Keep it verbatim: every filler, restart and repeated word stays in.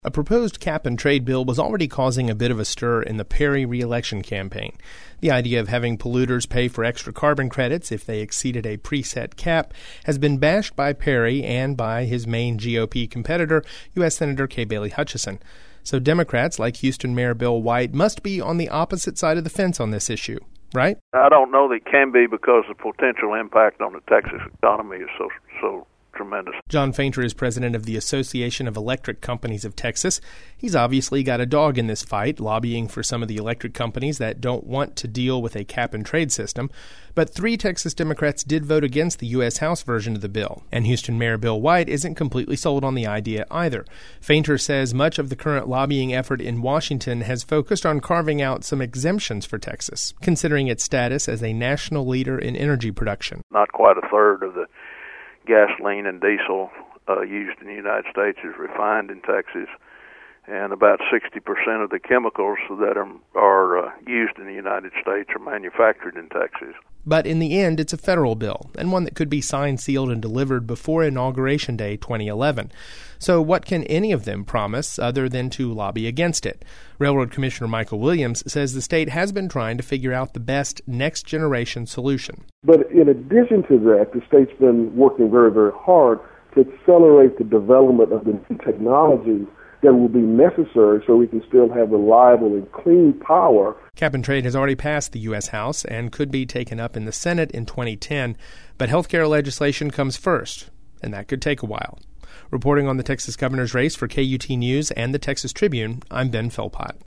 A proposed cap-and-trade bill was already causing a bit of a stir in the Perry re-election campaign. The idea of having polluters pay for extra carbon credits if they exceeded a preset cap has been bashed by Perry and by his main G O P competitor, U S Senator Kay Bailey Hutchison. So Democrats like Houston Mayor Bill White must be on the opposite side of the fence on this issue, right? I don't know that it can be because the potential impact on the Texas economy is so so tremendous. John Fainter is president of the Association of Electric Companies of Texas. He's obviously got a dog in this fight, lobbying for some of the electric companies that don't want to deal with a cap-and-trade system. But three Texas Democrats did vote against the U S House version of the bill, and Houston Mayor Bill White isn't completely sold on the idea either. Fainter says much of the current lobbying effort in Washington has focused on carving out some exemptions for Texas, considering its status as a national leader in energy production. Not quite a third of the gasoline and diesel uh, used in the United States is refined in Texas, and about sixty percent of the chemicals that are, are uh, used in the United States are manufactured in Texas. But in the end, it's a federal bill, and one that could be signed, sealed, and delivered before Inauguration Day twenty eleven. So what can any of them promise other than to lobby against it? Railroad Commissioner Michael Williams says the state has been trying to figure out the best next-generation solution. But in addition to that, the state's been working very, very hard to accelerate the development of the new technologies that will be necessary so we can still have reliable and clean power. Cap-and-trade has already passed the U S House and could be taken up in the Senate in twenty ten, but health care legislation comes first, and that could take a while. Reporting on the Texas governor's race for K U T News and the Texas Tribune, I'm Ben Philpott.